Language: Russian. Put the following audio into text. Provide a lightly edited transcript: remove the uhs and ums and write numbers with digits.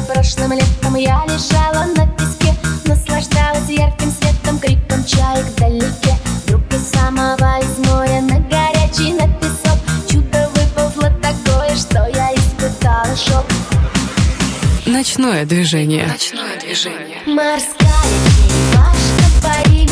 Прошлым летом я лежала на песке, наслаждалась ярким светом, криком чаек вдалеке. Вдруг из самого из моря на горячий на песок чудо выползло такое, что я испытала шок. Ночное движение. Морская девушка парит.